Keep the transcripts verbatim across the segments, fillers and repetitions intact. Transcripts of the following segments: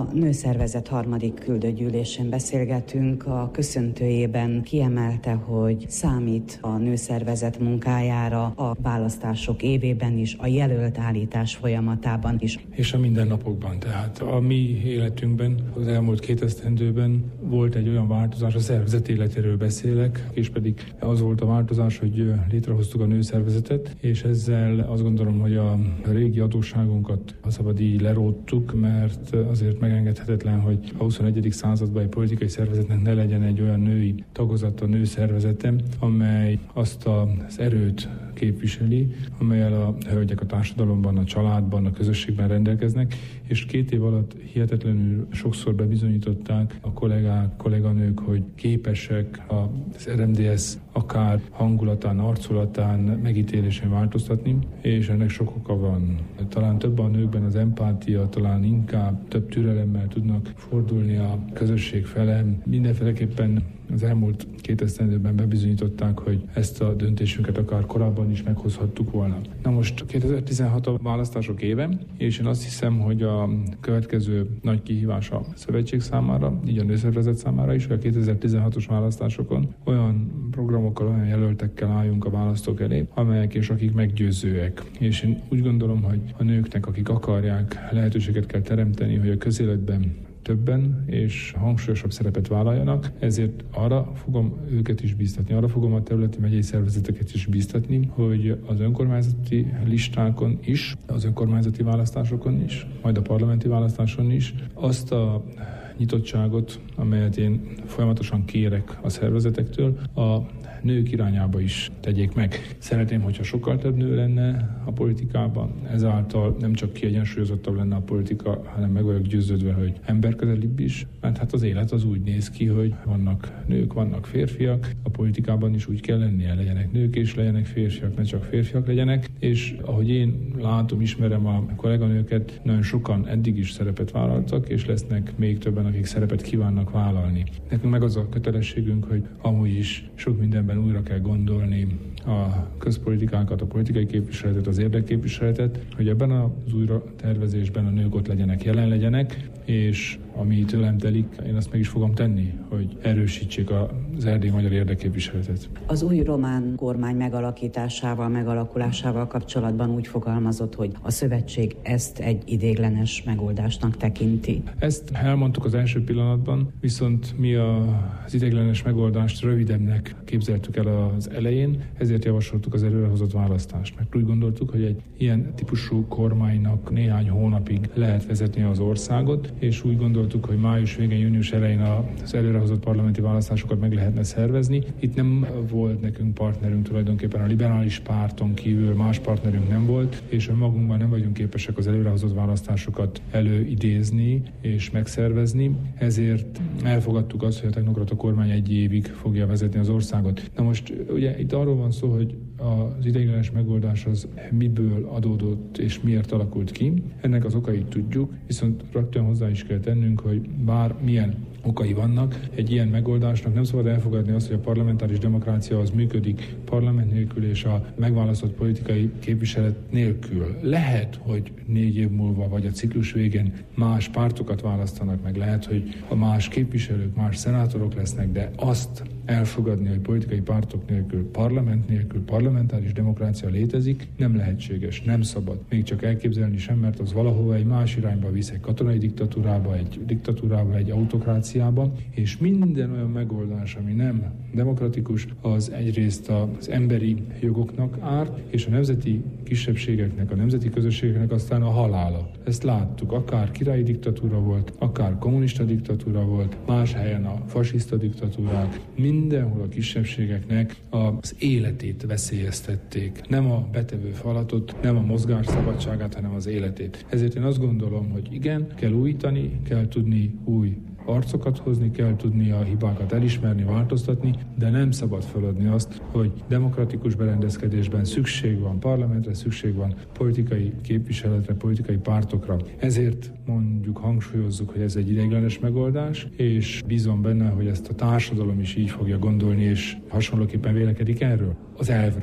A nőszervezet harmadik küldőgyűlésén beszélgetünk. A köszöntőjében kiemelte, hogy számít a nőszervezet munkájára a választások évében is, a jelölt állítás folyamatában is. És a mindennapokban. Tehát a mi életünkben, az elmúlt két esztendőben volt egy olyan változás, a szervezet életéről beszélek, és pedig az volt a változás, hogy létrehoztuk a nőszervezetet, és ezzel azt gondolom, hogy a régi adósságunkat a szabad így leróttuk, mert azért megengedhetetlen, hogy a huszonegyedik században egy politikai szervezetnek ne legyen egy olyan női tagozata, nőszervezete, amely azt az erőt képviseli, amelyel a hölgyek a társadalomban, a családban, a közösségben rendelkeznek, és két év alatt hihetetlenül sokszor bebizonyították a kollégák, kolléganők, hogy képesek az er em dé es akár hangulatán, arculatán, megítélésén változtatni, és ennek sok oka van. Talán több a nőkben az empátia, talán inkább több türelemmel tudnak fordulni a közösség fele. Mindenféleképpen az elmúlt két esztendőben bebizonyították, hogy ezt a döntésünket akár korábban is meghozhattuk volna. Na most kétezer-tizenhat a választások éve, és én azt hiszem, hogy a következő nagy kihívás a szövetség számára, így a nőszervezet számára is, hogy a kétezer-tizenhatos választásokon olyan programokkal, olyan jelöltekkel álljunk a választók elé, amelyek és akik meggyőzőek. És én úgy gondolom, hogy a nőknek, akik akarják, lehetőséget kell teremteni, hogy a közéletben többen és hangsúlyosabb szerepet vállaljanak, ezért arra fogom őket is bíztatni, arra fogom a területi megyei szervezeteket is bíztatni, hogy az önkormányzati listákon is, az önkormányzati választásokon is, majd a parlamenti választáson is azt a nyitottságot, amelyet én folyamatosan kérek a szervezetektől, a nők irányába is tegyék meg. Szeretném, hogyha sokkal több nő lenne a politikában, ezáltal nem csak kiegyensúlyozottabb lenne a politika, hanem meg vagyok győződve, hogy emberközelibb is, mert hát az élet az úgy néz ki, hogy vannak nők, vannak férfiak, a politikában is úgy kell lennie, legyenek nők és legyenek férfiak, ne csak férfiak legyenek, és ahogy én látom, ismerem a kolléganőket, nagyon sokan eddig is szerepet vállaltak, és lesznek még többen, akik szerepet kívánnak vállalni. Nekünk meg az a kötelességünk, hogy amúgy is sok mindenben újra kell gondolni a közpolitikákat, a politikai képviseletet, az érdekképviseletet, hogy ebben az újra tervezésben a nők ott legyenek, jelen legyenek, és ami tőlem telik, én azt meg is fogom tenni, hogy erősítsék az erdélyi magyar érdekképviseletet. Az új román kormány megalakításával, megalakulásával kapcsolatban úgy fogalmazott, hogy a szövetség ezt egy ideiglenes megoldásnak tekinti. Ezt elmondtuk az első pillanatban, viszont mi az ideiglenes megoldást rövidebbnek képzeltük el az elején, ezért javasoltuk az előrehozott választást. Mert úgy gondoltuk, hogy egy ilyen típusú kormánynak néhány hónapig lehet vezetni az országot, és úgy gondoltuk, hogy május végén, június elején az előrehozott parlamenti választásokat meg lehetne szervezni. Itt nem volt nekünk partnerünk, tulajdonképpen a liberális párton kívül más partnerünk nem volt, és magunkban nem vagyunk képesek az előrehozott választásokat előidézni és megszervezni. Ezért elfogadtuk azt, hogy a technokrata kormány egy évig fogja vezetni az országot. Na most ugye itt arról van szó, hogy az ideiglenes megoldás az miből adódott és miért alakult ki. Ennek az okait tudjuk, viszont rögtön hozzá is kell tennünk, hogy bár milyen okai vannak, egy ilyen megoldásnak nem szabad elfogadni azt, hogy a parlamentáris demokrácia az működik parlament nélkül és a megválasztott politikai képviselet nélkül. Lehet, hogy négy év múlva vagy a ciklus végén más pártokat választanak meg, lehet, hogy a más képviselők, más szenátorok lesznek, de azt elfogadni, hogy politikai pártok nélkül, parlament nélkül, parlamentáris demokrácia létezik, nem lehetséges, nem szabad. Még csak elképzelni sem, mert az valahova egy más irányba visz, egy katonai diktatúrába, egy diktatúrába, egy autokráciába, és minden olyan megoldás, ami nem demokratikus, az egyrészt az emberi jogoknak árt, és a nemzeti kisebbségeknek, a nemzeti közösségeknek aztán a halála. Ezt láttuk, akár királyi diktatúra volt, akár kommunista diktatúra volt, más helyen a fasiszta diktatúrák, mindenhol a kisebbségeknek az életét veszélyeztették. Nem a betevő falatot, nem a mozgás szabadságát, hanem az életét. Ezért én azt gondolom, hogy igen, kell újítani, kell tudni új arcokat hozni, kell tudni a hibákat elismerni, változtatni, de nem szabad feladni azt, hogy demokratikus berendezkedésben szükség van parlamentre, szükség van politikai képviseletre, politikai pártokra. Ezért mondjuk, hangsúlyozzuk, hogy ez egy ideiglenes megoldás, és bízom benne, hogy ezt a társadalom is így fogja gondolni, és hasonlóképpen vélekedik erről, az elvről.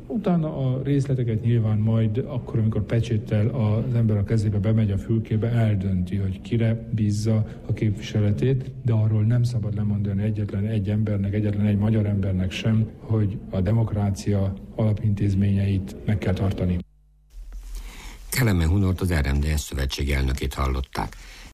Utána a részleteket nyilván majd akkor, amikor pecséttel az ember a kezébe bemegy a fülkébe, eldönti, hogy kire bízza a képviseletét, de arról nem szabad lemondani egyetlen egy embernek, egyetlen egy magyar embernek sem, hogy a demokrácia alapintézményeit meg kell tartani. Kelemen Hunort, az er em dé es szövetségi elnökét hallották.